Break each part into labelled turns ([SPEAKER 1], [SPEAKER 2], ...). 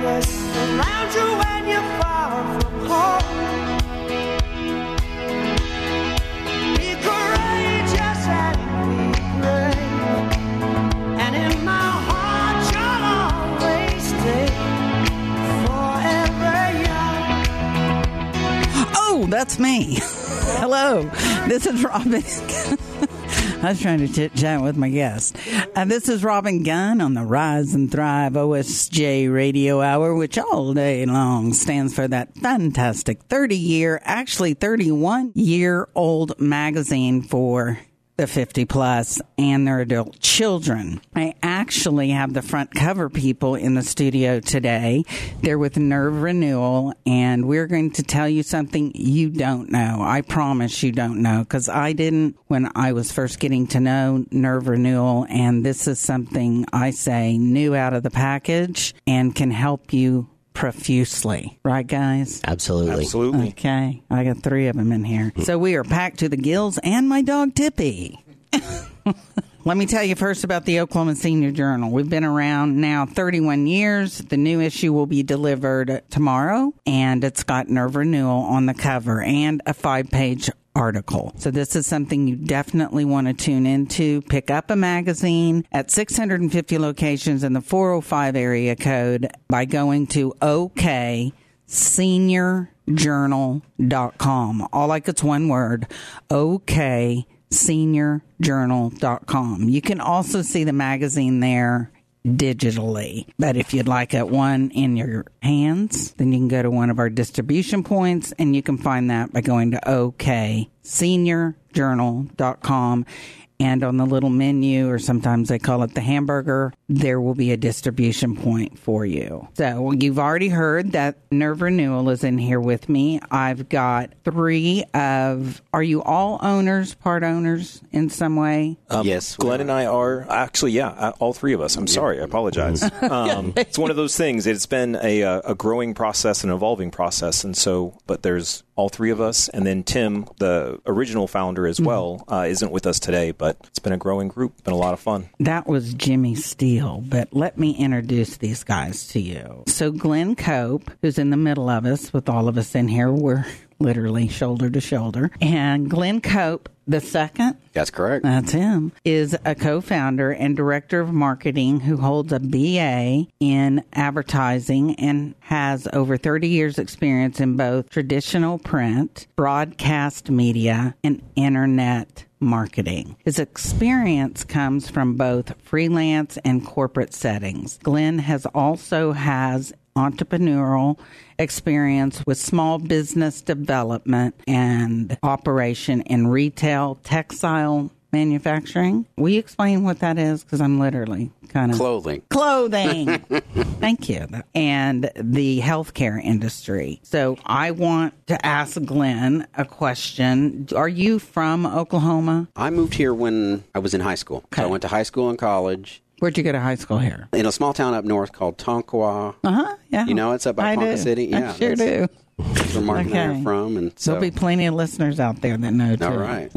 [SPEAKER 1] kindness around you when you're far from home. Be courageous and be brave, and in my heart you'll always stay forever young.
[SPEAKER 2] Oh, that's me. Hello, this is Robin. I was trying to chit-chat with my guest. This is Robin Gunn on the Rise and Thrive OSJ Radio Hour, which all day long stands for that fantastic 30-year, actually 31-year-old magazine for the 50-plus and their adult children. I actually have the front cover people in the studio today. They're with Nerve Renewal, and we're going to tell you something you don't know. I promise you don't know, because I didn't when I was first getting to know Nerve Renewal, and this is something I say new out of the package and can help you profusely. Right, guys?
[SPEAKER 3] Absolutely.
[SPEAKER 2] Okay. I got 3 of them in here. So we are packed to the gills, and my dog Tippy. Let me tell you first about the Oklahoma Senior Journal. We've been around now 31 years. The new issue will be delivered tomorrow, and it's got Nerve Renewal on the cover and a 5-page article. So this is something you definitely want to tune into. Pick up a magazine at 650 locations in the 405 area code by going to OKSeniorJournal.com. All like it's one word. OKSeniorJournal.com. You can also see the magazine there digitally. But if you'd like one in your hands, then you can go to one of our distribution points, and you can find that by going to OKSeniorJournal.com. And on the little menu, or sometimes they call it the hamburger, there will be a distribution point for you. So you've already heard that Nerve Renewal is in here with me. I've got 3 of... Are you all owners, part owners in some way?
[SPEAKER 3] Yes.
[SPEAKER 4] Glenn and I are. Actually, yeah, all 3 of us. I'm sorry. I apologize. It's one of those things. It's been a growing process, an evolving process. And so, but there's all 3 of us. And then Tim, the original founder as well, isn't with us today. But it's been a growing group. Been a lot of fun.
[SPEAKER 2] That was Jimmy Steele. But let me introduce these guys to you. So Glenn Cope, who's in the middle of us with all of us in here, we're literally shoulder to shoulder. And Glenn Cope, the second,
[SPEAKER 3] that's correct.
[SPEAKER 2] That's him, is a co-founder and director of marketing who holds a BA in advertising and has over 30 years experience in both traditional print, broadcast media, and internet marketing. His experience comes from both freelance and corporate settings. Glenn also has entrepreneurial experience with small business development and operation in retail, textile manufacturing. Will you explain what that is? Because I'm literally kind of...
[SPEAKER 3] Clothing.
[SPEAKER 2] Thank you. And the healthcare industry. So I want to ask Glenn a question. Are you from Oklahoma?
[SPEAKER 3] I moved here when I was in high school. Okay. So I went to high school and college.
[SPEAKER 2] Where'd you go to high school here?
[SPEAKER 3] In a small town up north called Tonkawa.
[SPEAKER 2] Yeah.
[SPEAKER 3] You know, it's up by Ponca City. Yeah,
[SPEAKER 2] I sure do.
[SPEAKER 3] That's where Mark and I are from. And so.
[SPEAKER 2] There'll be plenty of listeners out there that know, too.
[SPEAKER 3] All right.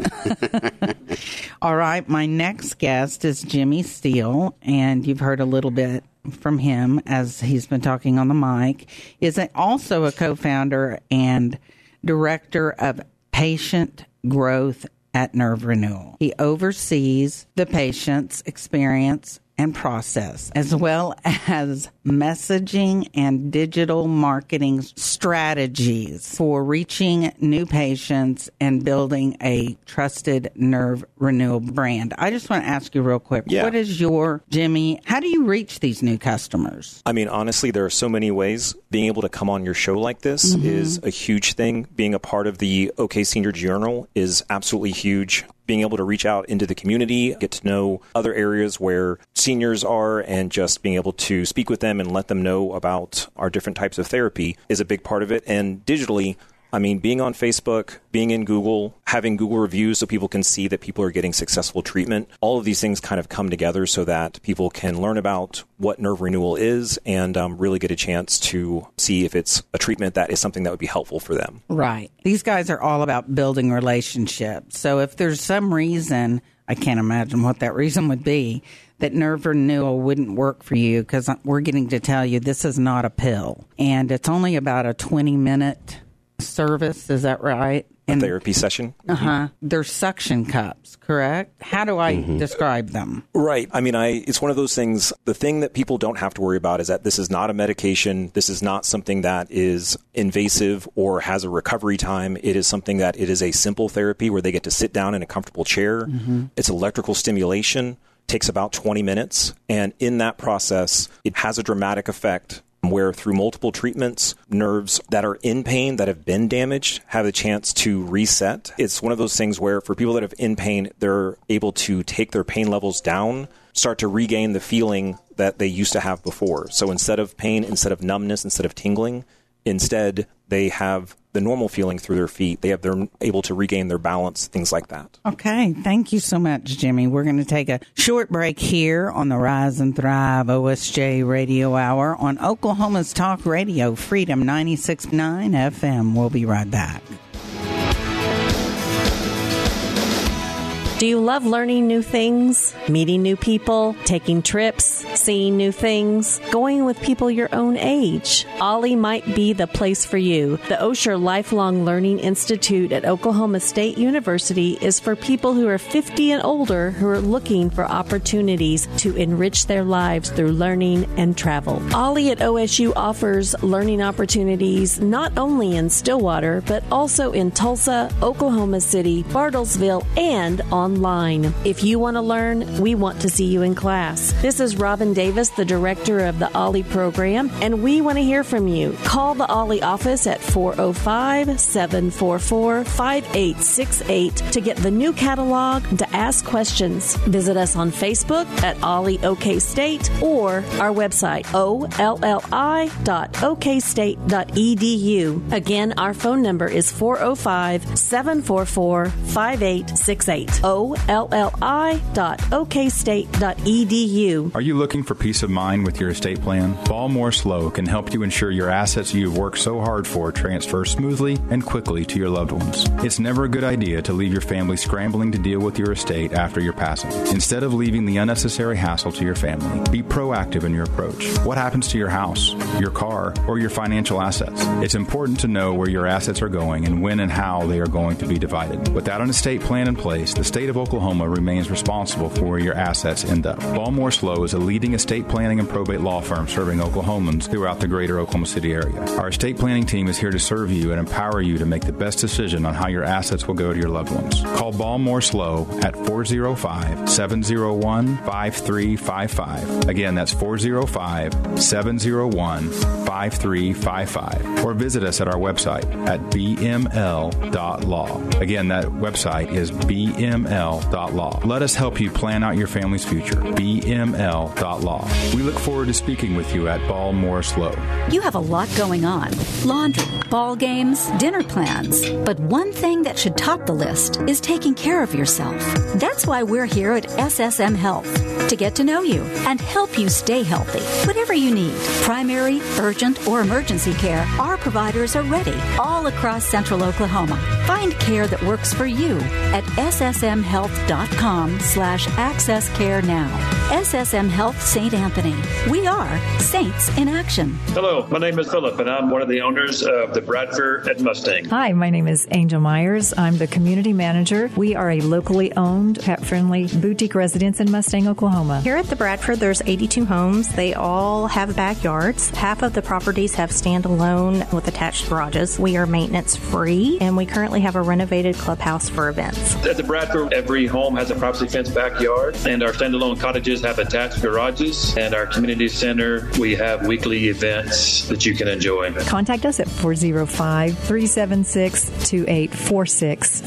[SPEAKER 2] All right. My next guest is Jimmy Steele, and you've heard a little bit from him as he's been talking on the mic. Is also a co-founder and director of patient growth at Nerve Renewal. He oversees the patient's experience and process, as well as messaging and digital marketing strategies for reaching new patients and building a trusted Nerve Renewal brand. I just want to ask you real quick, What is Jimmy, how do you reach these new customers?
[SPEAKER 4] I mean, honestly, there are so many ways. Being able to come on your show like this is a huge thing. Being a part of the OK Senior Journal is absolutely huge. Being able to reach out into the community, get to know other areas where seniors are, and just being able to speak with them and let them know about our different types of therapy is a big part of it. And digitally, I mean, being on Facebook, being in Google, having Google reviews so people can see that people are getting successful treatment, all of these things kind of come together so that people can learn about what Nerve Renewal is and really get a chance to see if it's a treatment that is something that would be helpful for them.
[SPEAKER 2] Right. These guys are all about building relationships. So if there's some reason, I can't imagine what that reason would be, that nerve renewal wouldn't work for you, because we're getting to tell you this is not a pill. And it's only about a 20-minute service. Is that right?
[SPEAKER 4] A therapy session.
[SPEAKER 2] They're suction cups, correct? How do I describe them?
[SPEAKER 4] Right. I mean, it's one of those things. The thing that people don't have to worry about is that this is not a medication. This is not something that is invasive or has a recovery time. It is something that it is a simple therapy where they get to sit down in a comfortable chair. It's electrical stimulation. Takes about 20 minutes. And in that process, it has a dramatic effect where through multiple treatments, nerves that are in pain, that have been damaged, have a chance to reset. It's one of those things where for people that have in pain, they're able to take their pain levels down, start to regain the feeling that they used to have before. So instead of pain, instead of numbness, instead of tingling, instead they have the normal feeling through their feet. They're able to regain their balance, things like that.
[SPEAKER 2] Okay. Thank you so much, Jimmy. We're going to take a short break here on the Rise and Thrive OSJ Radio Hour on Oklahoma's Talk Radio, Freedom 96.9 FM. We'll be right back.
[SPEAKER 5] Do you love learning new things, meeting new people, taking trips, seeing new things, going with people your own age? Ollie might be the place for you. The Osher Lifelong Learning Institute at Oklahoma State University is for people who are 50 and older who are looking for opportunities to enrich their lives through learning and travel. Ollie at OSU offers learning opportunities not only in Stillwater, but also in Tulsa, Oklahoma City, Bartlesville, and online. If you want to learn, we want to see you in class. This is Robin Davis, the director of the Ollie program, and we want to hear from you. Call the Ollie office at 405-744-5868 to get the new catalog and to ask questions. Visit us on Facebook at Ollie OK State or our website, olli.okstate.edu. Again, our phone number is 405-744-5868. olli.okstate.edu.
[SPEAKER 6] Are you looking for peace of mind with your estate plan? Balmore Slow can help you ensure your assets you've worked so hard for transfer smoothly and quickly to your loved ones. It's never a good idea to leave your family scrambling to deal with your estate after your passing. Instead of leaving the unnecessary hassle to your family, be proactive in your approach. What happens to your house, your car, or your financial assets? It's important to know where your assets are going and when and how they are going to be divided. Without an estate plan in place, the state of Oklahoma remains responsible for where your assets end up. Balmore Slow is a leading estate planning and probate law firm serving Oklahomans throughout the greater Oklahoma City area. Our estate planning team is here to serve you and empower you to make the best decision on how your assets will go to your loved ones. Call Balmore Slow at 405-701-5355. Again, that's 405-701-5355. Or visit us at our website at bml.law. Again, that website is bml.law. Let us help you plan out your family's future. bml.law. We look forward to speaking with you at Balmore Slow.
[SPEAKER 7] You have a lot going on. Laundry, ball games, dinner plans. But one thing that should top the list is taking care of yourself. That's why we're here at SSM Health, to get to know you and help you stay healthy. Whatever you need, primary, urgent, or emergency care, our providers are ready all across central Oklahoma. Find care that works for you at ssmhealth.com/accesscare now. SSM Health St. Anthony. We are Saints in Action.
[SPEAKER 8] Hello, my name is Philip, and I'm one of the owners of the Bradford at Mustang.
[SPEAKER 9] Hi, my name is Angel Myers. I'm the community manager. We are a locally owned, pet-friendly boutique residence in Mustang, Oklahoma.
[SPEAKER 10] Here at the Bradford, there's 82 homes. They all have backyards. Half of the properties have standalone with attached garages. We are maintenance free, and we currently have a renovated clubhouse for events.
[SPEAKER 8] At the Bradford, every home has a privacy fenced backyard, and our standalone cottages have attached garages. And our community center, we have weekly events that you can enjoy.
[SPEAKER 9] Contact us at 405-376-2846,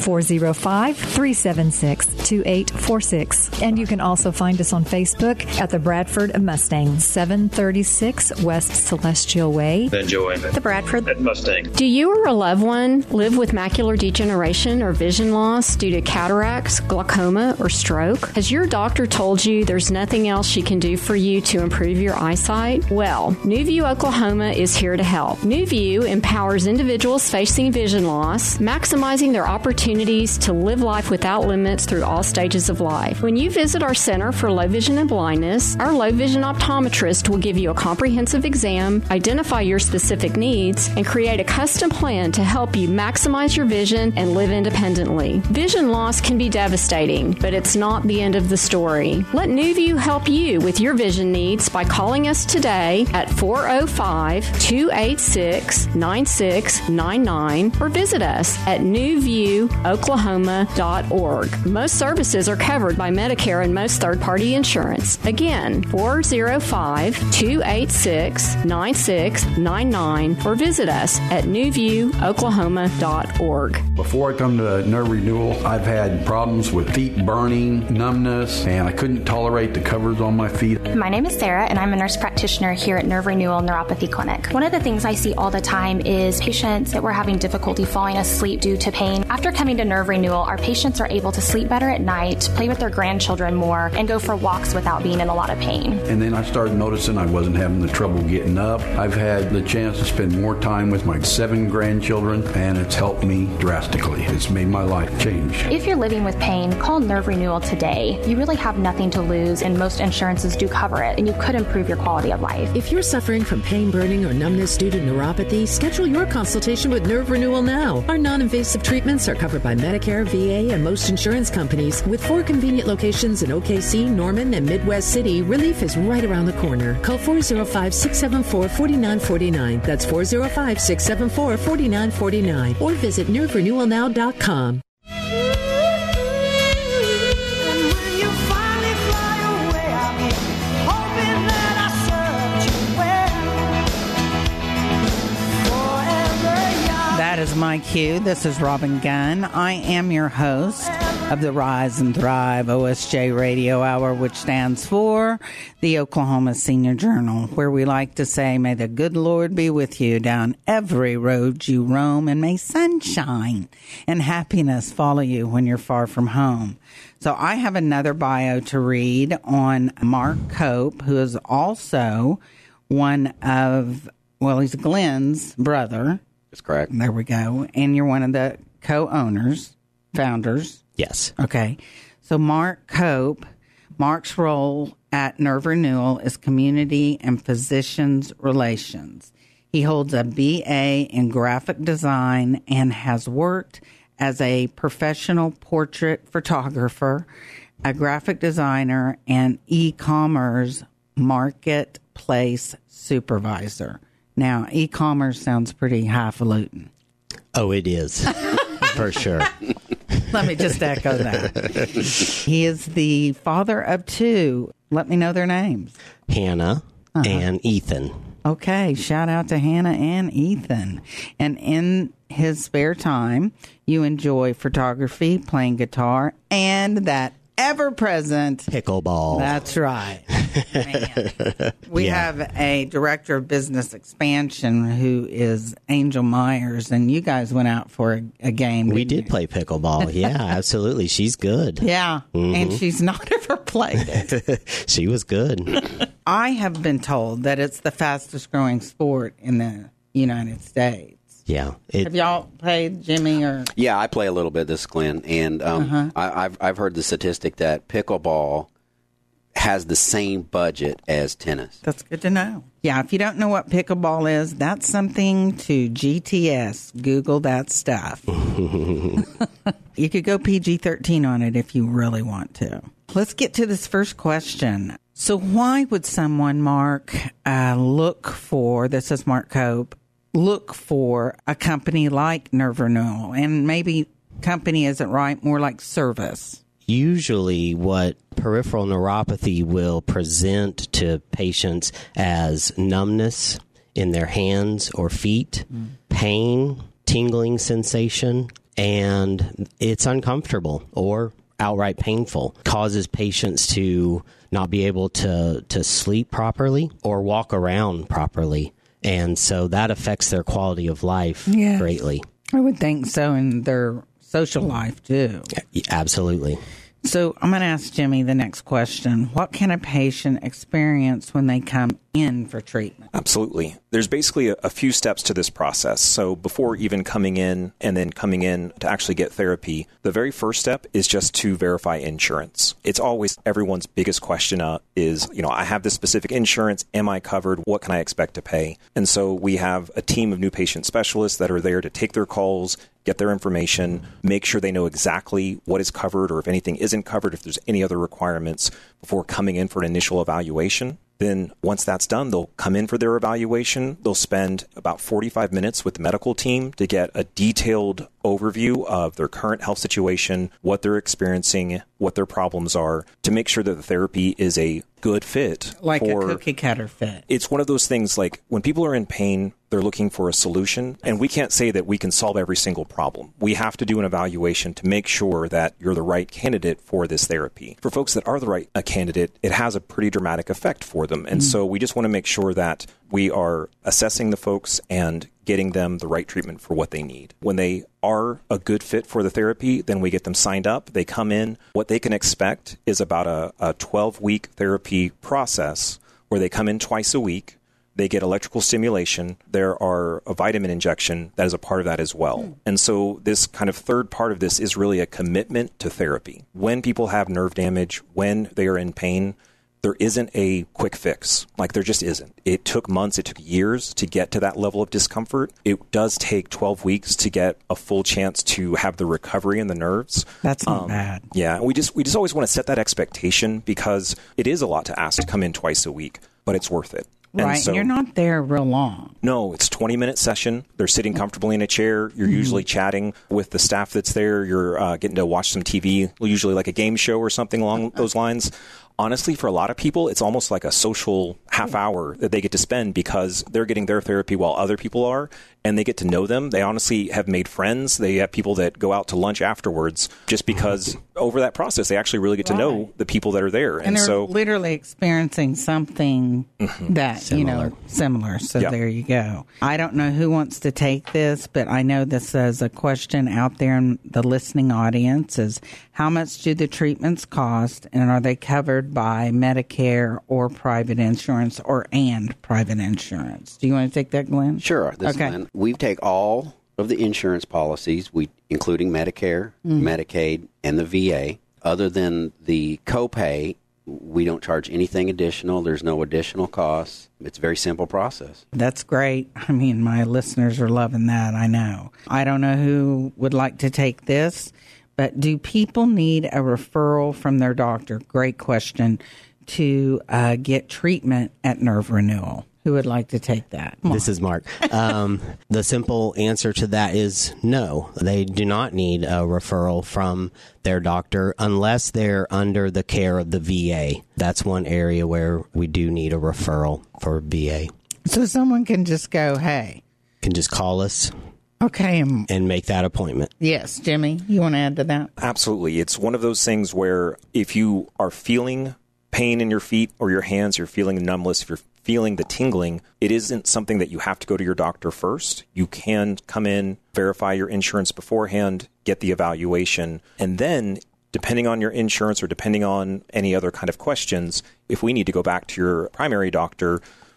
[SPEAKER 9] 405-376-2846. And you can also find us on Facebook at the Bradford Mustang, 736 West Celestial Way.
[SPEAKER 8] Enjoy.
[SPEAKER 10] The Bradford
[SPEAKER 8] at Mustang.
[SPEAKER 11] Do you or a loved one live with macular degeneration or vision loss due to cataracts, glaucoma, or stroke? Has your doctor told you there's nothing nothing else she can do for you to improve your eyesight? Well, New View Oklahoma is here to help. New View empowers individuals facing vision loss, maximizing their opportunities to live life without limits through all stages of life. When you visit our Center for Low Vision and Blindness, our low vision optometrist will give you a comprehensive exam, identify your specific needs, and create a custom plan to help you maximize your vision and live independently. Vision loss can be devastating, but it's not the end of the story. Let New View help you with your vision needs by calling us today at 405-286-9699 or visit us at newviewoklahoma.org. Most services are covered by Medicare and most third-party insurance. Again, 405-286-9699 or visit us at newviewoklahoma.org.
[SPEAKER 12] Before I come to Nerve Renewal, I've had problems with feet burning, numbness, and I couldn't tolerate the covers on my feet.
[SPEAKER 13] My name is Sarah, and I'm a nurse practitioner here at Nerve Renewal Neuropathy Clinic. One of the things I see all the time is patients that were having difficulty falling asleep due to pain. After coming to Nerve Renewal, our patients are able to sleep better at night, play with their grandchildren more, and go for walks without being in a lot of pain.
[SPEAKER 12] And then I started noticing I wasn't having the trouble getting up. I've had the chance to spend more time with my 7 grandchildren, and it's helped me drastically. It's made my life change.
[SPEAKER 13] If you're living with pain, call Nerve Renewal today. You really have nothing to lose, and most insurances do cover it, and you could improve your quality of life.
[SPEAKER 14] If you're suffering from pain, burning, or numbness due to neuropathy, schedule your consultation with Nerve Renewal now. Our non-invasive treatments are covered by Medicare, VA, and most insurance companies. With 4 convenient locations in OKC, Norman, and Midwest City, relief is right around the corner. Call 405-674-4949. That's 405-674-4949. Or visit nerverenewalnow.com.
[SPEAKER 2] That is my cue. This is Robin Gunn. I am your host of the Rise and Thrive OSJ Radio Hour, which stands for the Oklahoma Senior Journal, where we like to say, may the good Lord be with you down every road you roam, and may sunshine and happiness follow you when you're far from home. So I have another bio to read on Mark Cope, who is also one of, well, he's Glenn's brother.
[SPEAKER 3] That's correct.
[SPEAKER 2] There we go. And you're one of the co-owners, founders.
[SPEAKER 15] Yes.
[SPEAKER 2] Okay. So Mark Cope, Mark's role at Nerve Renewal is community and physicians relations. He holds a BA in graphic design and has worked as a professional portrait photographer, a graphic designer, and e-commerce marketplace supervisor. Now, e-commerce sounds pretty highfalutin.
[SPEAKER 15] Oh, it is. For sure.
[SPEAKER 2] Let me just echo that. He is the father of 2. Let me know their names.
[SPEAKER 15] Hannah and Ethan.
[SPEAKER 2] Okay, shout out to Hannah and Ethan. And in his spare time, you enjoy photography, playing guitar, and that ever-present
[SPEAKER 15] pickleball.
[SPEAKER 2] That's right. Man. We have a director of business expansion who is Angel Myers, and you guys went out for a game.
[SPEAKER 15] We did play pickleball. Yeah, absolutely. She's good.
[SPEAKER 2] Yeah, and she's not ever played it.
[SPEAKER 15] She was good.
[SPEAKER 2] I have been told that it's the fastest growing sport in the United States.
[SPEAKER 15] Yeah.
[SPEAKER 2] Have y'all played, Jimmy? Or
[SPEAKER 3] Yeah, I play a little bit. This is Glenn, and I've heard the statistic that pickleball has the same budget as tennis.
[SPEAKER 2] That's good to know. Yeah, if you don't know what pickleball is, that's something to GTS. Google that stuff. You could go PG-13 on it if you really want to. Let's get to this first question. So why would someone, Mark, look for, this is Mark Cope, look for a company like Nerve Renewal? And maybe company isn't right, more like service.
[SPEAKER 15] Usually what peripheral neuropathy will present to patients as numbness in their hands or feet, pain, tingling sensation, and it's uncomfortable or outright painful. Causes patients to not be able to sleep properly or walk around properly. And so that affects their quality of life greatly.
[SPEAKER 2] I would think so, in their social life, too.
[SPEAKER 15] Absolutely.
[SPEAKER 2] So I'm going to ask Jimmy the next question. What can a patient experience when they come in for treatment?
[SPEAKER 4] Absolutely. There's basically a few steps to this process. So before even coming in and then coming in to actually get therapy, the very first step is just to verify insurance. It's always everyone's biggest question is, I have this specific insurance. Am I covered? What can I expect to pay? And so we have a team of new patient specialists that are there to take their calls, get their information, make sure they know exactly what is covered or if anything isn't covered, if there's any other requirements before coming in for an initial evaluation. Then once that's done, they'll come in for their evaluation. They'll spend about 45 minutes with the medical team to get a detailed overview of their current health situation, what they're experiencing, what their problems are, to make sure that the therapy is a good fit.
[SPEAKER 2] Like a cookie cutter fit.
[SPEAKER 4] It's one of those things like when people are in pain, they're looking for a solution, and we can't say that we can solve every single problem. We have to do an evaluation to make sure that you're the right candidate for this therapy. For folks that are the right candidate, it has a pretty dramatic effect for them. And so we just want to make sure that we are assessing the folks and getting them the right treatment for what they need. When they are a good fit for the therapy, then we get them signed up. They come in. What they can expect is about a 12-week therapy process where they come in twice a week. They get electrical stimulation. There are a vitamin injection that is a part of that as well. And so this kind of third part of this is really a commitment to therapy. When people have nerve damage, when they are in pain, there isn't a quick fix. Like there just isn't. It took months, it took years to get to that level of discomfort. It does take 12 weeks to get a full chance to have the recovery in the nerves.
[SPEAKER 2] That's not bad.
[SPEAKER 4] Yeah, we just always want to set that expectation because it is a lot to ask to come in twice a week, but it's worth it.
[SPEAKER 2] Right,
[SPEAKER 4] so,
[SPEAKER 2] you're not there real long.
[SPEAKER 4] No, it's a 20-minute session. They're sitting comfortably in a chair. You're usually chatting with the staff that's there. You're getting to watch some TV, usually like a game show or something along those lines. Honestly, for a lot of people, it's almost like a social half hour that they get to spend because they're getting their therapy while other people are, and they get to know them. They honestly have made friends. They have people that go out to lunch afterwards just because over that process, they actually really get to know the people that are there.
[SPEAKER 2] And they're so literally experiencing something that, similar. So there you go. I don't know who wants to take this, but I know this is a question out there in the listening audience is how much do the treatments cost and are they covered by Medicare or private insurance and private insurance? Do you want to take that, Glenn?
[SPEAKER 3] Sure. This is Glenn. We take all of the insurance policies, including Medicare, Medicaid, and the VA. Other than the copay, we don't charge anything additional. There's no additional costs. It's a very simple process.
[SPEAKER 2] That's great. I mean, my listeners are loving that, I know. I don't know who would like to take this, but do people need a referral from their doctor? Great question. To get treatment at Nerve Renewal. Who would like to take that?
[SPEAKER 15] This is Mark. The simple answer to that is no. They do not need a referral from their doctor unless they're under the care of the VA. That's one area where we do need a referral for VA.
[SPEAKER 2] So someone can just go, hey.
[SPEAKER 15] Can just call us.
[SPEAKER 2] Okay.
[SPEAKER 15] And make that appointment.
[SPEAKER 2] Yes. Jimmy, you want to add to that?
[SPEAKER 4] Absolutely. It's one of those things where if you are feeling pain in your feet or your hands, you're feeling numbness, if you're feeling the tingling, it isn't something that you have to go to your doctor first. You can come in, verify your insurance beforehand, get the evaluation, and then depending on your insurance or depending on any other kind of questions, if we need to go back to your primary doctor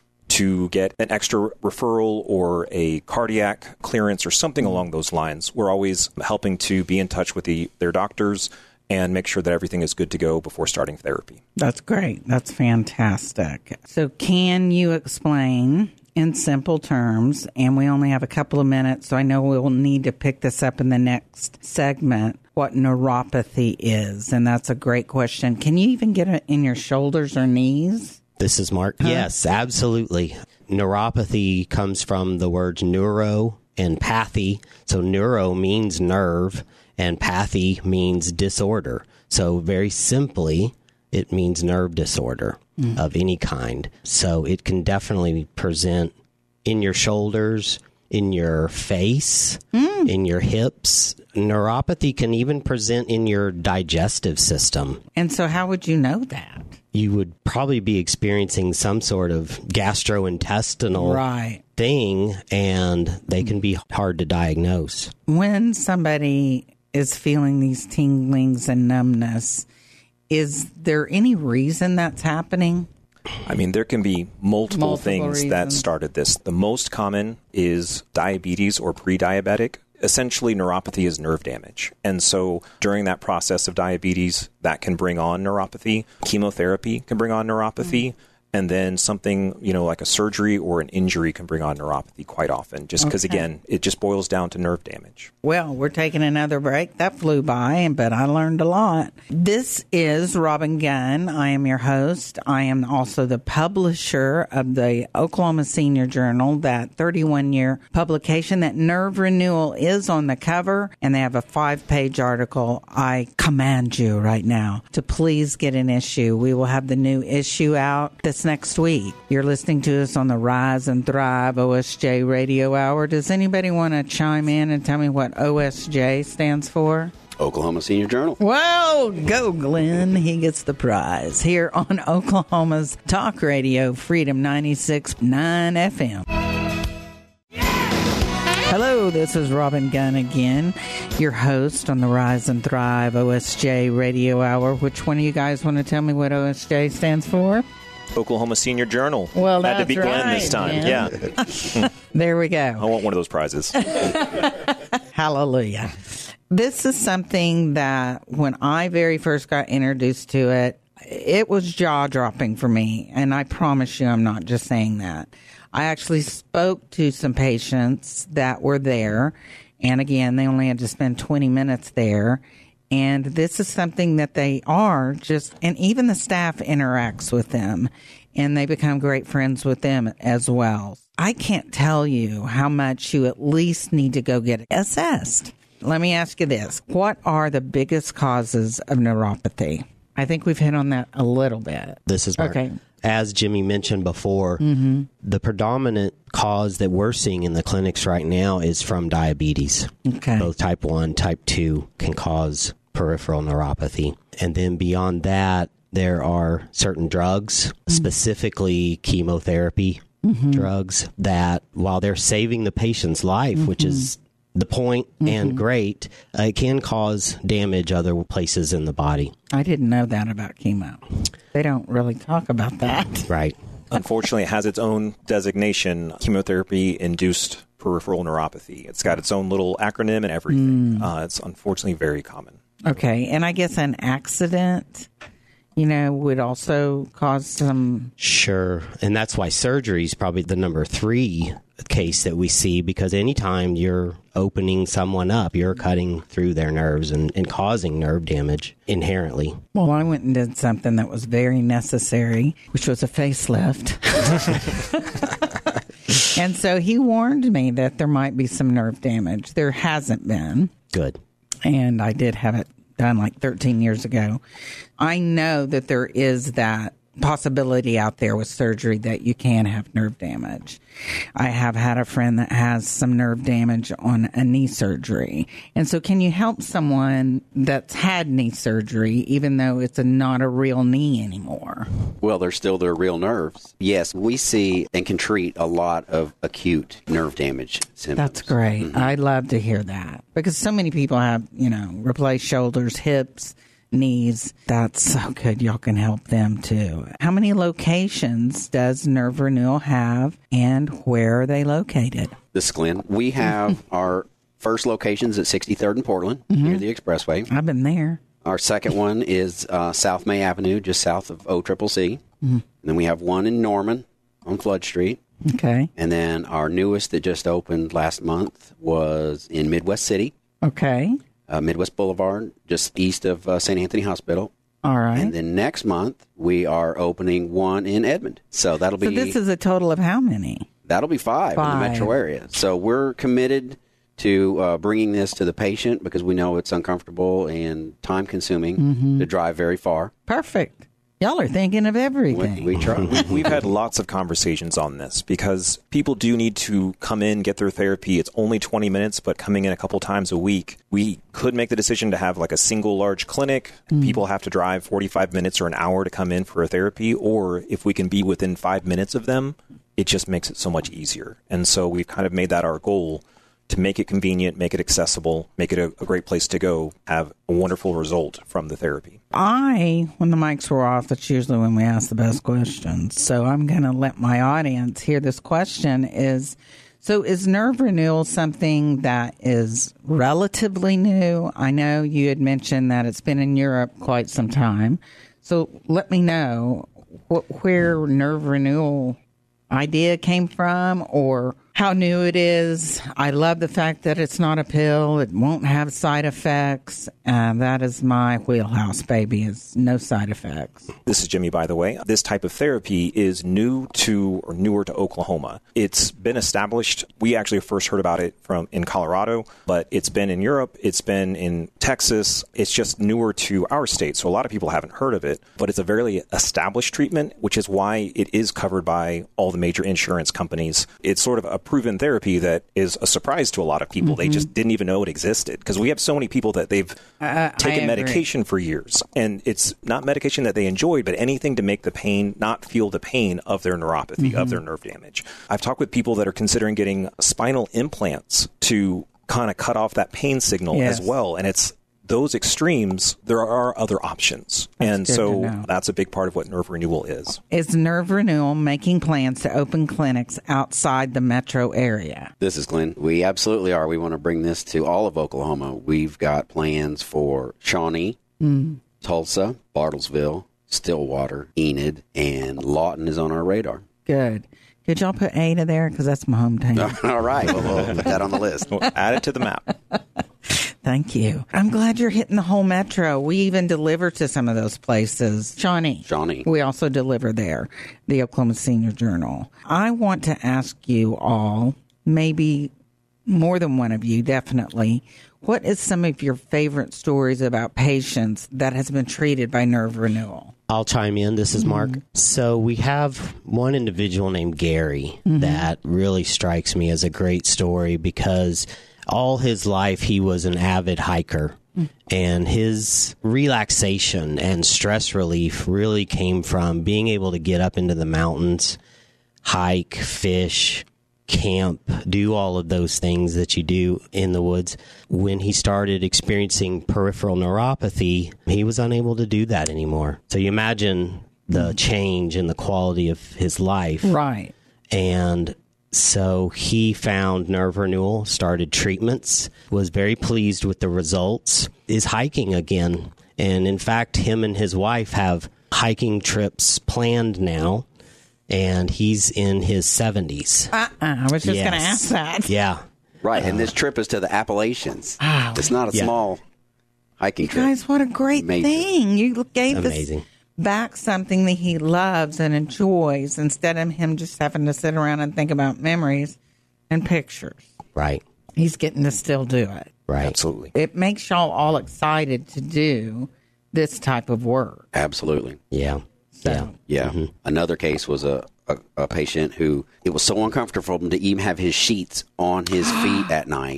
[SPEAKER 4] to get an extra referral or a cardiac clearance or something along those lines, we're always helping to be in touch with their doctors and make sure that everything is good to go before starting therapy.
[SPEAKER 2] That's great. That's fantastic. So can you explain in simple terms, and we only have a couple of minutes, so I know we'll need to pick this up in the next segment, what neuropathy is? And that's a great question. Can you even get it in your shoulders or knees?
[SPEAKER 15] This is Mark. Huh? Yes, absolutely. Neuropathy comes from the words neuro and pathy. So neuro means nerve, and pathy means disorder. So very simply, it means nerve disorder of any kind. So it can definitely present in your shoulders, in your face, in your hips. Neuropathy can even present in your digestive system.
[SPEAKER 2] And so how would you know that?
[SPEAKER 15] You would probably be experiencing some sort of gastrointestinal thing, and they can be hard to diagnose.
[SPEAKER 2] When somebody is feeling these tinglings and numbness. Is there any reason that's happening?
[SPEAKER 4] I mean, there can be multiple things
[SPEAKER 2] reasons
[SPEAKER 4] that started this. The most common is diabetes or pre-diabetic. Essentially, neuropathy is nerve damage. And so during that process of diabetes, that can bring on neuropathy. Chemotherapy can bring on neuropathy. And then something, like a surgery or an injury can bring on neuropathy quite often, just because, again, it just boils down to nerve damage.
[SPEAKER 2] Well, we're taking another break. That flew by, but I learned a lot. This is Robin Gunn. I am your host. I am also the publisher of the Oklahoma Senior Journal, that 31-year publication. That Nerve Renewal is on the cover, and they have a 5-page article. I command you right now to please get an issue. We will have the new issue out this next week. You're listening to us on the Rise and Thrive OSJ Radio Hour. Does anybody want to chime in and tell me what OSJ stands for?
[SPEAKER 3] Oklahoma Senior Journal.
[SPEAKER 2] Well, go Glenn. He gets the prize here on Oklahoma's Talk Radio, Freedom 96.9 FM. Hello, this is Robin Gunn again, your host on the Rise and Thrive OSJ Radio Hour. Which one of you guys want to tell me what OSJ stands for?
[SPEAKER 4] Oklahoma Senior Journal.
[SPEAKER 2] Well,
[SPEAKER 4] had to
[SPEAKER 2] that's
[SPEAKER 4] be Glenn
[SPEAKER 2] right,
[SPEAKER 4] this time.
[SPEAKER 2] man.
[SPEAKER 4] Yeah.
[SPEAKER 2] There we go.
[SPEAKER 4] I want one of those prizes.
[SPEAKER 2] Hallelujah. This is something that when I very first got introduced to it, it was jaw-dropping for me. And I promise you, I'm not just saying that. I actually spoke to some patients that were there. And again, they only had to spend 20 minutes there. And this is something that they are and even the staff interacts with them, and they become great friends with them as well. I can't tell you how much you at least need to go get assessed. Let me ask you this. What are the biggest causes of neuropathy? I think we've hit on that a little bit.
[SPEAKER 15] This is Mark.
[SPEAKER 2] Okay.
[SPEAKER 15] As Jimmy mentioned before, the predominant cause that we're seeing in the clinics right now is from diabetes.
[SPEAKER 2] Okay.
[SPEAKER 15] Both type 1, type 2 can cause peripheral neuropathy. And then beyond that, there are certain drugs, specifically chemotherapy drugs, that while they're saving the patient's life, which is the point and great, it can cause damage other places in the body.
[SPEAKER 2] I didn't know that about chemo. They don't really talk about that.
[SPEAKER 15] Right.
[SPEAKER 4] Unfortunately, it has its own designation, chemotherapy-induced peripheral neuropathy. It's got its own little acronym and everything. It's unfortunately very common.
[SPEAKER 2] Okay. And I guess an accident, would also cause some...
[SPEAKER 15] Sure. And that's why surgery is probably the number 3 case that we see, because anytime you're opening someone up, you're cutting through their nerves and causing nerve damage inherently.
[SPEAKER 2] Well, I went and did something that was very necessary, which was a facelift. And so he warned me that there might be some nerve damage. There hasn't been.
[SPEAKER 15] Good.
[SPEAKER 2] And I did have it done like 13 years ago. I know that there is that possibility out there with surgery that you can have nerve damage. I have had a friend that has some nerve damage on a knee surgery. And so can you help someone that's had knee surgery even though it's not a real knee anymore?
[SPEAKER 3] Well, they're still their real nerves. Yes, we see and can treat a lot of acute nerve damage symptoms.
[SPEAKER 2] That's great. I'd love to hear that because so many people have, replaced shoulders, hips, knees. That's so good. Y'all can help them too. How many locations does Nerve Renewal have and where are they located?
[SPEAKER 3] This is Glenn. We have our first locations at 63rd and Portland near the Expressway.
[SPEAKER 2] I've been there.
[SPEAKER 3] Our second one is South May Avenue, just south of OCCC. And then we have one in Norman on Flood Street.
[SPEAKER 2] Okay.
[SPEAKER 3] And then our newest that just opened last month was in Midwest City.
[SPEAKER 2] Okay.
[SPEAKER 3] Midwest Boulevard, just east of St. Anthony Hospital.
[SPEAKER 2] All right.
[SPEAKER 3] And then next month, we are opening one in Edmond. So that'll be...
[SPEAKER 2] So this is a total of how many?
[SPEAKER 3] That'll be 5 in the metro area. So we're committed to bringing this to the patient because we know it's uncomfortable and time-consuming to drive very far.
[SPEAKER 2] Perfect. Y'all are thinking of everything.
[SPEAKER 3] We try.
[SPEAKER 4] We've had lots of conversations on this because people do need to come in, get their therapy. It's only 20 minutes, but coming in a couple times a week, we could make the decision to have like a single large clinic. People have to drive 45 minutes or an hour to come in for a therapy, or if we can be within 5 minutes of them, it just makes it so much easier. And so we've kind of made that our goal to make it convenient, make it accessible, make it a great place to go, have a wonderful result from the therapy.
[SPEAKER 2] When the mics were off, that's usually when we ask the best questions. So I'm going to let my audience hear this question is nerve renewal something that is relatively new? I know you had mentioned that it's been in Europe quite some time. So let me know where nerve renewal idea came from or how new it is. I love the fact that it's not a pill. It won't have side effects. That is my wheelhouse, baby, is no side effects.
[SPEAKER 4] This is Jimmy, by the way. This type of therapy is newer to Oklahoma. It's been established. We actually first heard about it in Colorado, but it's been in Europe. It's been in Texas. It's just newer to our state. So a lot of people haven't heard of it, but it's a very established treatment, which is why it is covered by all the major insurance companies. It's sort of a proven therapy that is a surprise to a lot of people. Mm-hmm. They just didn't even know it existed because we have so many people that they've taken medication for years, and it's not medication that they enjoyed, but anything to make the pain, not feel the pain of their neuropathy, of their nerve damage. I've talked with people that are considering getting spinal implants to kind of cut off that pain signal as well, and it's those extremes, there are other options. And so that's a big part of what Nerve Renewal is.
[SPEAKER 2] Is Nerve Renewal making plans to open clinics outside the metro area?
[SPEAKER 3] This is Glenn. We absolutely are. We want to bring this to all of Oklahoma. We've got plans for Shawnee, Tulsa, Bartlesville, Stillwater, Enid, and Lawton is on our radar.
[SPEAKER 2] Good. Could y'all put Ada there? Because that's my hometown.
[SPEAKER 3] All right. We'll put that on the list.
[SPEAKER 4] We'll add it to the map.
[SPEAKER 2] Thank you. I'm glad you're hitting the whole metro. We even deliver to some of those places. Shawnee. We also deliver there, the Oklahoma Senior Journal. I want to ask you all, maybe more than one of you, definitely, what is some of your favorite stories about patients that has been treated by Nerve Renewal?
[SPEAKER 15] I'll chime in. This is Mark. So we have one individual named Gary that really strikes me as a great story because all his life he was an avid hiker, and his relaxation and stress relief really came from being able to get up into the mountains, hike, fish, camp, do all of those things that you do in the woods. When he started experiencing peripheral neuropathy, he was unable to do that anymore. So you imagine the change in the quality of his life.
[SPEAKER 2] Right.
[SPEAKER 15] And so he found Nerve Renewal, started treatments, was very pleased with the results, is hiking again. And in fact, him and his wife have hiking trips planned now, and he's in his 70s.
[SPEAKER 2] I was just going to ask that.
[SPEAKER 15] Yeah.
[SPEAKER 3] Right, and this trip is to the Appalachians. It's not a small hiking trip.
[SPEAKER 2] Guys, what a great thing. You gave
[SPEAKER 15] amazing.
[SPEAKER 2] This back something that he loves and enjoys instead of him just having to sit around and think about memories and pictures.
[SPEAKER 15] Right.
[SPEAKER 2] He's getting to still do it.
[SPEAKER 15] Right.
[SPEAKER 4] Absolutely.
[SPEAKER 2] It makes y'all all excited to do this type of work.
[SPEAKER 3] Absolutely.
[SPEAKER 15] Yeah.
[SPEAKER 3] Yeah. Another case was a patient who it was so uncomfortable for him to even have his sheets on his feet at night.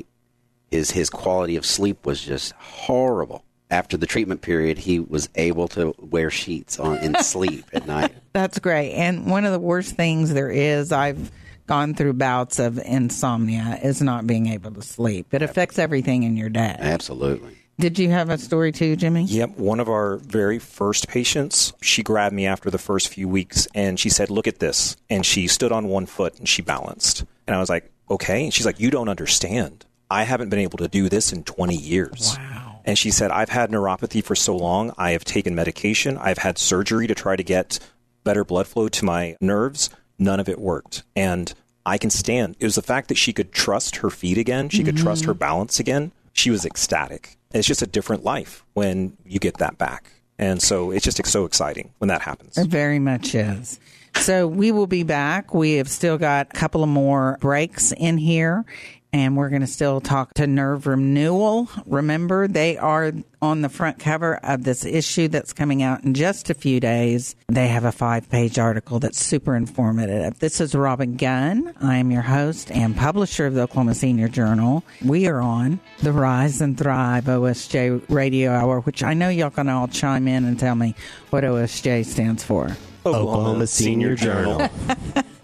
[SPEAKER 3] His quality of sleep was just horrible. After the treatment period, he was able to wear sheets on and sleep at night.
[SPEAKER 2] That's great. And one of the worst things there is, I've gone through bouts of insomnia, is not being able to sleep. It affects everything in your day.
[SPEAKER 3] Absolutely.
[SPEAKER 2] Did you have a story too, Jimmy?
[SPEAKER 4] Yep. One of our very first patients, she grabbed me after the first few weeks and she said, "Look at this." And she stood on one foot and she balanced. And I was like, okay. And she's like, "You don't understand. I haven't been able to do this in 20 years.
[SPEAKER 2] Wow.
[SPEAKER 4] And she said, "I've had neuropathy for so long. I have taken medication. I've had surgery to try to get better blood flow to my nerves. None of it worked. And I can stand." It was the fact that she could trust her feet again. She could trust her balance again. She was ecstatic. It's just a different life when you get that back. And so it's just so exciting when that happens.
[SPEAKER 2] It very much is. So we will be back. We have still got a couple of more breaks in here. And we're going to still talk to Nerve Renewal. Remember, they are on the front cover of this issue that's coming out in just a few days. They have a 5-page article that's super informative. This is Robin Gunn. I am your host and publisher of the Oklahoma Senior Journal. We are on the Rise and Thrive OSJ Radio Hour, which I know y'all can all chime in and tell me what OSJ stands for.
[SPEAKER 15] Oklahoma Senior Journal.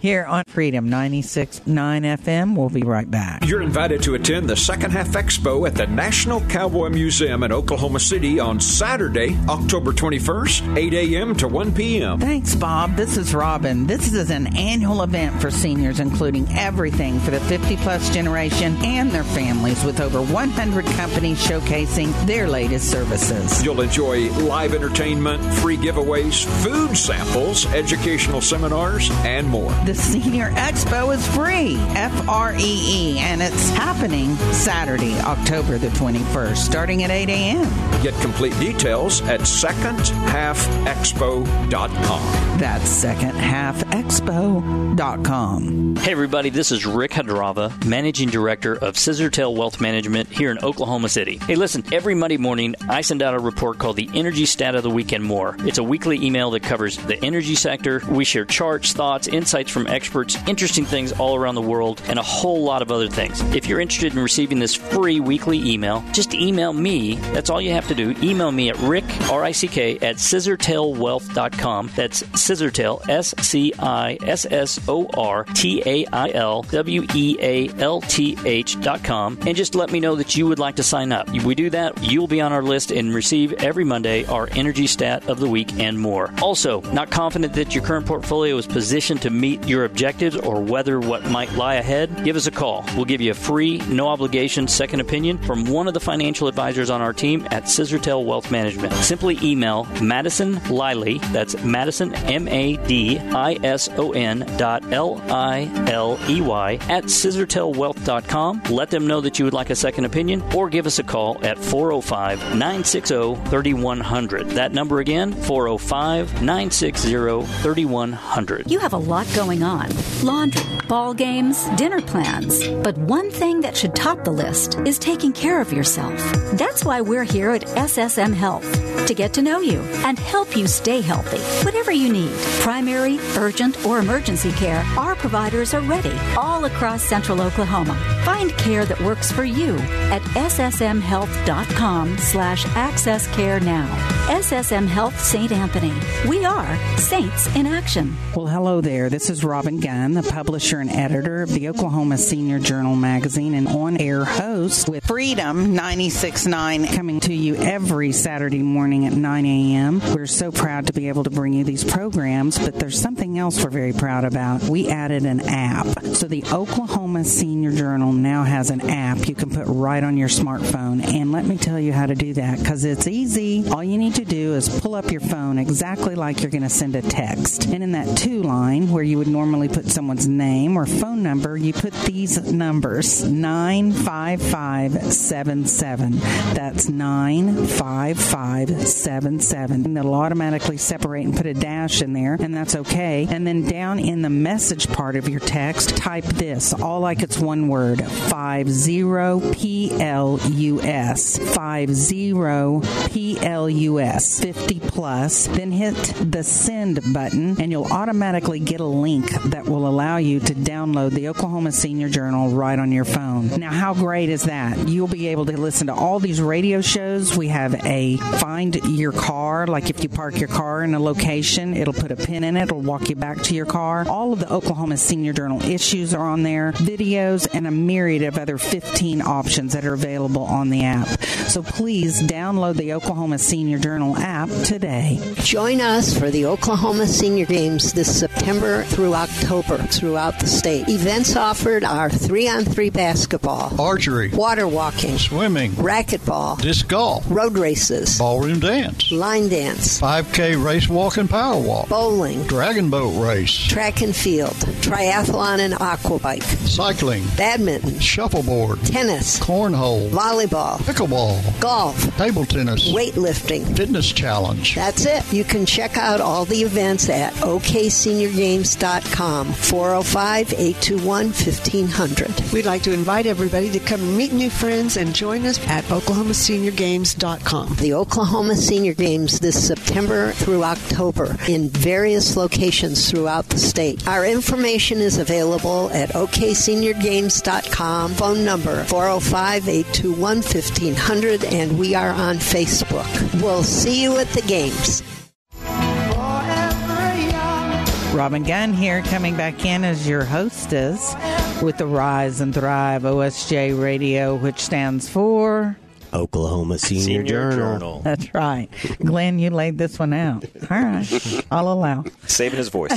[SPEAKER 2] here on Freedom 96.9 FM. We'll be right back.
[SPEAKER 16] You're invited to attend the Second Half Expo at the National Cowboy Museum in Oklahoma City on Saturday, October 21st, 8 a.m. to 1 p.m.
[SPEAKER 2] Thanks, Bob. This is Robin. This is an annual event for seniors, including everything for the 50-plus generation and their families, with over 100 companies showcasing their latest services.
[SPEAKER 16] You'll enjoy live entertainment, free giveaways, food samples, educational seminars, and more.
[SPEAKER 2] The Senior Expo is free, F-R-E-E, and it's happening Saturday, October the 21st, starting at 8 a.m.
[SPEAKER 16] Get complete details at secondhalfexpo.com.
[SPEAKER 2] That's secondhalfexpo.com.
[SPEAKER 17] Hey everybody, this is Rick Hadrava, Managing Director of Scissortail Wealth Management here in Oklahoma City. Hey listen, every Monday morning I send out a report called the Energy Stat of the Week and More. It's a weekly email that covers the energy sector. We share charts, thoughts, insights from experts, interesting things all around the world, and a whole lot of other things. If you're interested in receiving this free weekly email, just email me. That's all you have to do. Email me at Rick, R-I-C-K, at scissortailwealth.com. That's Scissortail, SCISSORTAILWEALTH.com. And just let me know that you would like to sign up. If we do that, you'll be on our list and receive every Monday our Energy Stat of the Week and more. Also, not confident that your current portfolio is positioned to meet your objectives or weather what might lie ahead? Give us a call. We'll give you a free, no-obligation second opinion from one of the financial advisors on our team at Scissortail Wealth Management. Simply email Madison Liley, that's Madison, MADISON.LILEY at scissortailwealth.com. Let them know that you would like a second opinion, or give us a call at 405-960-3100. That number again, 405-960-3100.
[SPEAKER 7] You have a lot going on. Laundry, ball games, dinner plans. But one thing that should top the list is taking care of yourself. That's why we're here at SSM Health, to get to know you and help you stay healthy. Whatever you need, primary, urgent, or emergency care, our providers are ready all across central Oklahoma. Find care that works for you at ssmhealth.com/accesscare now. SSM Health St. Anthony. We are Saints in Action.
[SPEAKER 2] Well, hello there. This is Robin Gunn, the publisher and editor of the Oklahoma Senior Journal magazine and on-air host with Freedom 96.9, coming to you every Saturday morning at 9 a.m. We're so proud to be able to bring you these programs, but there's something else we're very proud about. We added an app. So the Oklahoma Senior Journal now has an app you can put right on your smartphone. And let me tell you how to do that, because it's easy. All you need to do is pull up your phone exactly like you're going to send a text. And in that to line, where you would normally put someone's name or phone number, you put these numbers, 95577. That's 95577. And it'll automatically separate and put a dash in there, and that's okay. And then down in the message part of your text, type this, all like it's one word, 50PLUS. 50PLUS, 50 plus. Then hit the send button, and you'll automatically get a link that will allow you to download the Oklahoma Senior Journal right on your phone. Now, how great is that? You'll be able to listen to all these radio shows. We have a find your car, like if you park your car in a location, it'll put a pin in it, it'll walk you back to your car. All of the Oklahoma Senior Journal issues are on there, videos, and a myriad of other 15 options that are available on the app. So please download the Oklahoma Senior Journal app today.
[SPEAKER 18] Join us for the Oklahoma Senior Games this September through October throughout the state. Events offered are 3-on-3 basketball,
[SPEAKER 19] archery,
[SPEAKER 18] water walking,
[SPEAKER 19] swimming,
[SPEAKER 18] racquetball,
[SPEAKER 19] disc golf,
[SPEAKER 18] road races,
[SPEAKER 19] ballroom dance,
[SPEAKER 18] line dance,
[SPEAKER 19] 5K race walk and power walk,
[SPEAKER 18] bowling,
[SPEAKER 19] dragon boat race,
[SPEAKER 18] track and field, triathlon and aquabike,
[SPEAKER 19] cycling,
[SPEAKER 18] badminton,
[SPEAKER 19] shuffleboard,
[SPEAKER 18] tennis,
[SPEAKER 19] cornhole,
[SPEAKER 18] volleyball,
[SPEAKER 19] pickleball,
[SPEAKER 18] golf,
[SPEAKER 19] table tennis,
[SPEAKER 18] weightlifting,
[SPEAKER 19] fitness challenge.
[SPEAKER 18] That's it. You can check out all the events at okseniorgames.com, 405-821-1500.
[SPEAKER 20] We'd like to invite everybody to come meet new friends and join us at oklahomaseniorgames.com.
[SPEAKER 18] The Oklahoma Senior Games this September through October in various locations throughout the state. Our information is available at okseniorgames.com, phone number 405-821-1500, and we are on Facebook. We'll see you at the games.
[SPEAKER 1] Forever young,
[SPEAKER 2] Robin Gunn here, coming back in as your hostess with the Rise and Thrive OSJ Radio, which stands for
[SPEAKER 15] Oklahoma Senior Journal.
[SPEAKER 2] That's right. Glenn, you laid this one out. All right. I'll allow.
[SPEAKER 4] Saving his voice.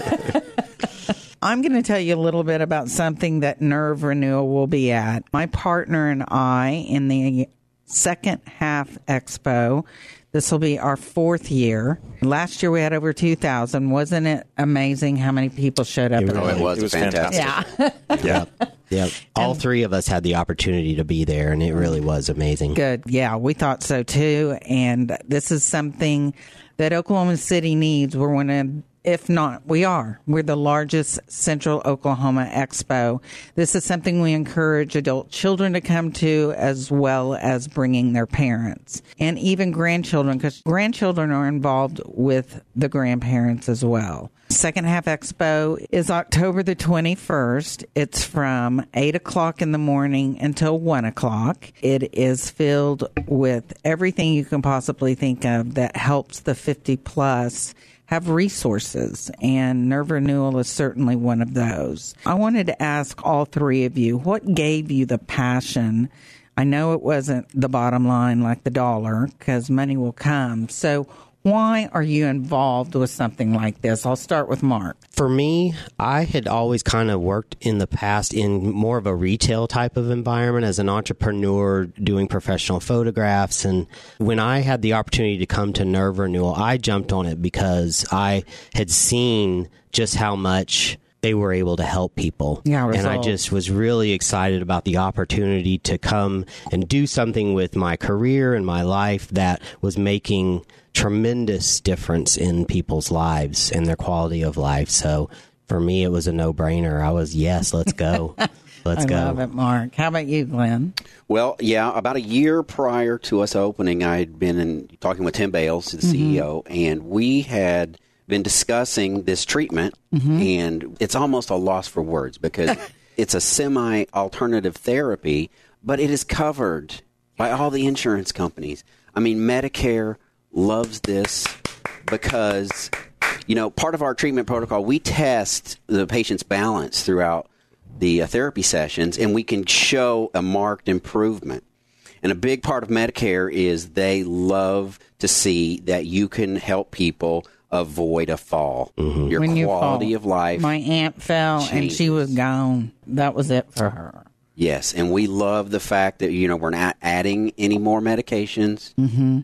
[SPEAKER 2] I'm going to tell you a little bit about something that Nerve Renewal will be at. My partner and I in the Second Half Expo. This will be our 4th year. Last year we had over 2,000. Wasn't it amazing how many people showed up?
[SPEAKER 3] It was fantastic.
[SPEAKER 2] Yeah.
[SPEAKER 15] Yeah. All three of us had the opportunity to be there, and it really was amazing.
[SPEAKER 2] Good. Yeah, we thought so too. And this is something that Oklahoma City needs. We're one of, if not, we're the largest Central Oklahoma Expo. This is something we encourage adult children to come to, as well as bringing their parents and even grandchildren, because grandchildren are involved with the grandparents as well. Second Half Expo is October the 21st. It's from 8 o'clock in the morning until 1 o'clock. It is filled with everything you can possibly think of that helps the 50 plus have resources, and Nerve Renewal is certainly one of those. I wanted to ask all three of you, what gave you the passion? I know it wasn't the bottom line like the dollar, because money will come. So why are you involved with something like this? I'll start with Mark.
[SPEAKER 15] For me, I had always kind of worked in the past in more of a retail type of environment as an entrepreneur doing professional photographs. And when I had the opportunity to come to Nerve Renewal, I jumped on it because I had seen just how much they were able to help people.
[SPEAKER 2] Yeah,
[SPEAKER 15] and I just was really excited about the opportunity to come and do something with my career and my life that was making tremendous difference in people's lives and their quality of life. So for me, it was a no-brainer. I was, yes, let's go. Let's go.
[SPEAKER 2] I love it, Mark. How about you, Glenn?
[SPEAKER 3] Well, yeah, about a year prior to us opening, I'd been talking with Tim Bales, the CEO, and we had been discussing this treatment, and it's almost a loss for words because it's a semi-alternative therapy, but it is covered by all the insurance companies. I mean, Medicare loves this because, you know, part of our treatment protocol, we test the patient's balance throughout the therapy sessions, and we can show a marked improvement. And a big part of Medicare is they love to see that you can help people avoid a fall. Your quality of life.
[SPEAKER 2] My aunt fell and she was gone. That was it for her.
[SPEAKER 3] Yes, and we love the fact that, you know, we're not adding any more medications.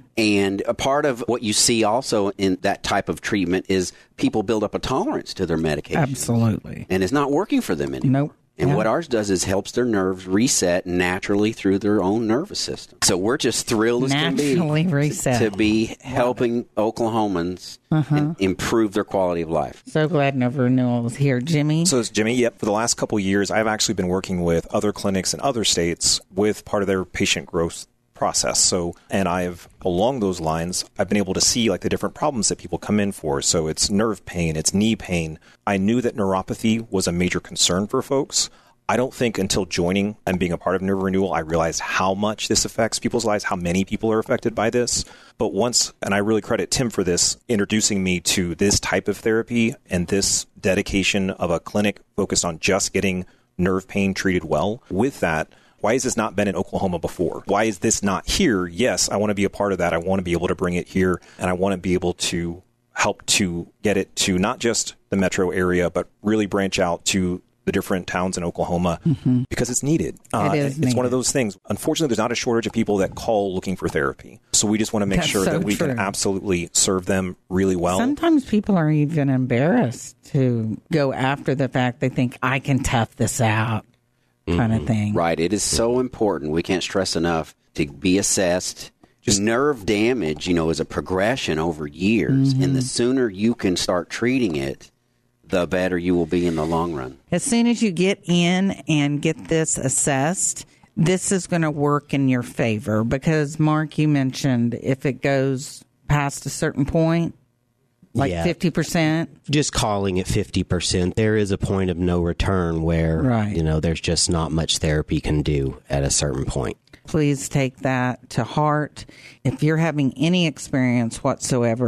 [SPEAKER 3] And a part of what you see also in that type of treatment is people build up a tolerance to their medication.
[SPEAKER 2] Absolutely.
[SPEAKER 3] And it's not working for them anymore.
[SPEAKER 2] Nope.
[SPEAKER 3] And what ours does is helps their nerves reset naturally through their own nervous system. So we're just thrilled as can be to be helping Oklahomans and improve their quality of life.
[SPEAKER 2] So glad Nerve Renewal is here. Jimmy?
[SPEAKER 4] So, Jimmy, yep, for the last couple of years, I've actually been working with other clinics in other states with part of their patient growth process. So, and along those lines, I've been able to see like the different problems that people come in for. So it's nerve pain, it's knee pain. I knew that neuropathy was a major concern for folks. I don't think until joining and being a part of Nerve Renewal, I realized how much this affects people's lives, how many people are affected by this. But once, and I really credit Tim for this, introducing me to this type of therapy and this dedication of a clinic focused on just getting nerve pain treated well. With that, why has this not been in Oklahoma before? Why is this not here? Yes, I want to be a part of that. I want to be able to bring it here, and I want to be able to help to get it to not just the metro area, but really branch out to the different towns in Oklahoma because it's needed. It's one of those things. Unfortunately, there's not a shortage of people that call looking for therapy. So we just want to make sure that we can absolutely serve them really well.
[SPEAKER 2] Sometimes people are even embarrassed to go after the fact they think, I can tough this out. Kind of thing.
[SPEAKER 3] Right. It is so important. We can't stress enough to be assessed. Just nerve damage, you know, is a progression over years. And the sooner you can start treating it, the better you will be in the long run.
[SPEAKER 2] As soon as you get in and get this assessed, this is going to work in your favor. Because, Mark, you mentioned if it goes past a certain point, like 50%?
[SPEAKER 15] Just calling it 50%. There is a point of no return where, you know, there's just not much therapy can do at a certain point.
[SPEAKER 2] Please take that to heart. If you're having any experience whatsoever,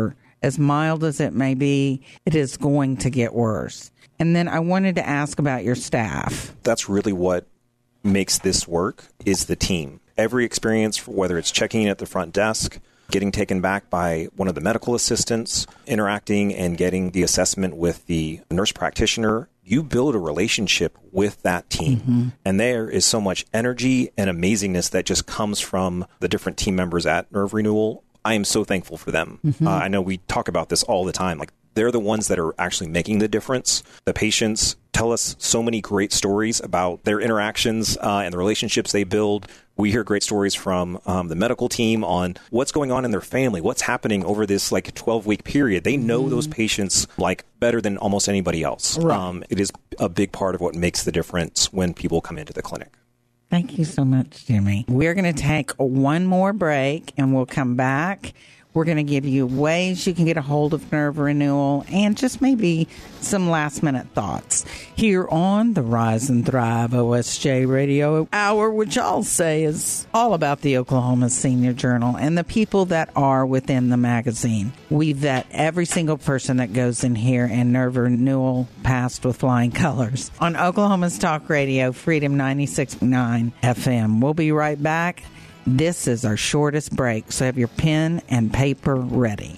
[SPEAKER 2] as mild as it may be, it is going to get worse. And then I wanted to ask about your staff.
[SPEAKER 4] That's really what makes this work, is the team. Every experience, whether it's checking in at the front desk, getting taken back by one of the medical assistants, interacting and getting the assessment with the nurse practitioner, you build a relationship with that team. Mm-hmm. And there is so much energy and amazingness that just comes from the different team members at Nerve Renewal. I am so thankful for them. Mm-hmm. I know we talk about this all the time. Like, they're the ones that are actually making the difference. The patients tell us so many great stories about their interactions and the relationships they build. We hear great stories from the medical team on what's going on in their family, what's happening over this 12-week period. They know those patients better than almost anybody else. Right. It is a big part of what makes the difference when people come into the clinic.
[SPEAKER 2] Thank you so much, Jimmy. We're going to take one more break, and we'll come back. We're going to give you ways you can get a hold of Nerve Renewal and just maybe some last-minute thoughts here on the Rise and Thrive OSJ Radio Hour, which I'll say is all about the Oklahoma Senior Journal and the people that are within the magazine. We vet every single person that goes in here, and Nerve Renewal passed with flying colors. On Oklahoma's Talk Radio, Freedom 96.9 FM. We'll be right back. This is our shortest break, so have your pen and paper ready.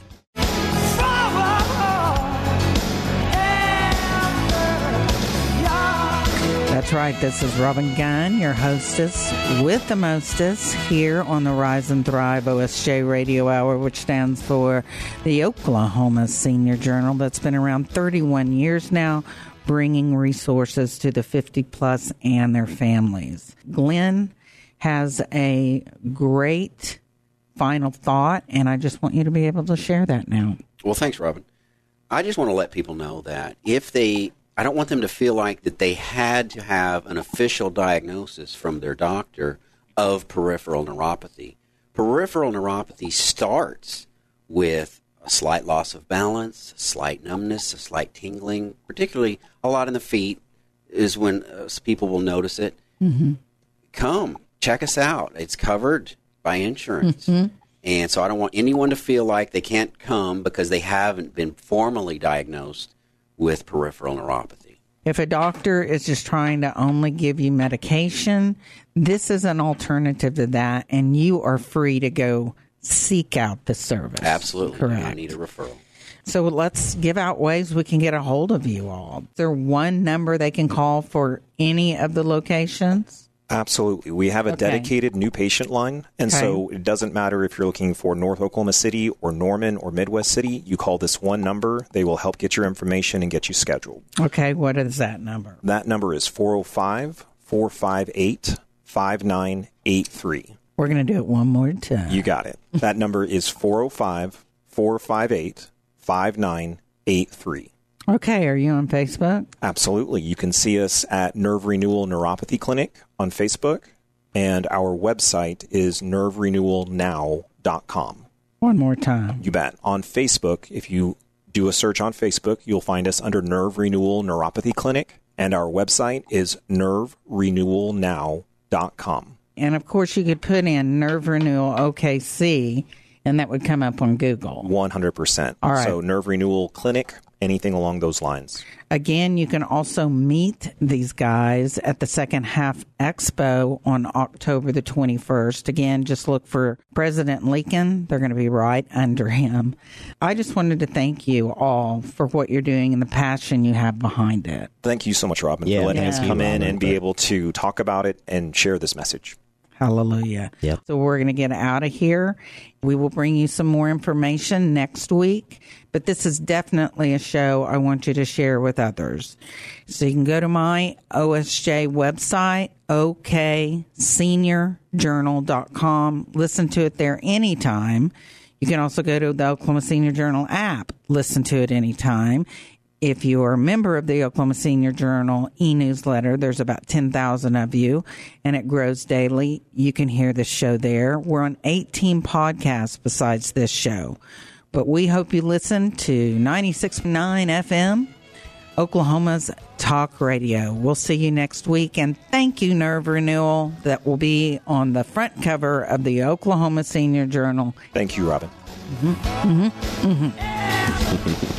[SPEAKER 2] That's right. This is Robin Gunn, your hostess with the mostest here on the Rise and Thrive OSJ Radio Hour, which stands for the Oklahoma Senior Journal. That's been around 31 years now, bringing resources to the 50-plus and their families. Glenn has a great final thought, and I just want you to be able to share that now.
[SPEAKER 3] Well, thanks, Robin. I just want to let people know that I don't want them to feel like that they had to have an official diagnosis from their doctor of peripheral neuropathy. Peripheral neuropathy starts with a slight loss of balance, a slight numbness, a slight tingling, particularly a lot in the feet is when people will notice it. Mm-hmm. Come. Check us out. It's covered by insurance. Mm-hmm. And so I don't want anyone to feel like they can't come because they haven't been formally diagnosed with peripheral neuropathy.
[SPEAKER 2] If a doctor is just trying to only give you medication, this is an alternative to that, and you are free to go seek out the service.
[SPEAKER 3] Absolutely.
[SPEAKER 2] Correct.
[SPEAKER 3] I need a referral.
[SPEAKER 2] So let's give out ways we can get a hold of you all. Is there one number they can call for any of the locations?
[SPEAKER 4] Absolutely. We have a dedicated new patient line, and so it doesn't matter if you're looking for North Oklahoma City or Norman or Midwest City. You call this one number. They will help get your information and get you scheduled.
[SPEAKER 2] Okay. What is that number?
[SPEAKER 4] That number is 405-458-5983.
[SPEAKER 2] We're going to do it one more time.
[SPEAKER 4] You got it. That number is 405-458-5983.
[SPEAKER 2] Okay, are you on Facebook?
[SPEAKER 4] Absolutely. You can see us at Nerve Renewal Neuropathy Clinic on Facebook, and our website is nerverenewalnow.com.
[SPEAKER 2] One more time.
[SPEAKER 4] You bet. On Facebook, if you do a search on Facebook, you'll find us under Nerve Renewal Neuropathy Clinic, and our website is nerverenewalnow.com.
[SPEAKER 2] And, of course, you could put in Nerve Renewal OKC, and that would come up on Google.
[SPEAKER 4] 100%.
[SPEAKER 2] All right.
[SPEAKER 4] So Nerve Renewal Clinic, anything along those lines.
[SPEAKER 2] Again, you can also meet these guys at the Second Half Expo on October the 21st. Again, just look for President Lincoln. They're going to be right under him. I just wanted to thank you all for what you're doing and the passion you have behind it.
[SPEAKER 4] Thank you so much, Robin, for letting us come in and be able to talk about it and share this message.
[SPEAKER 2] Hallelujah.
[SPEAKER 15] Yep.
[SPEAKER 2] So we're going to get out of here. We will bring you some more information next week, but this is definitely a show I want you to share with others. So you can go to my OSJ website, okseniorjournal.com. Listen to it there anytime. You can also go to the Oklahoma Senior Journal app. Listen to it anytime. If you are a member of the Oklahoma Senior Journal e-newsletter, there's about 10,000 of you, and it grows daily. You can hear this show there. We're on 18 podcasts besides this show. But we hope you listen to 96.9 FM, Oklahoma's Talk Radio. We'll see you next week, and thank you, Nerve Renewal. That will be on the front cover of the Oklahoma Senior Journal.
[SPEAKER 4] Thank you, Robin.
[SPEAKER 2] Mm-hmm. Mm-hmm. Mm-hmm.
[SPEAKER 1] now.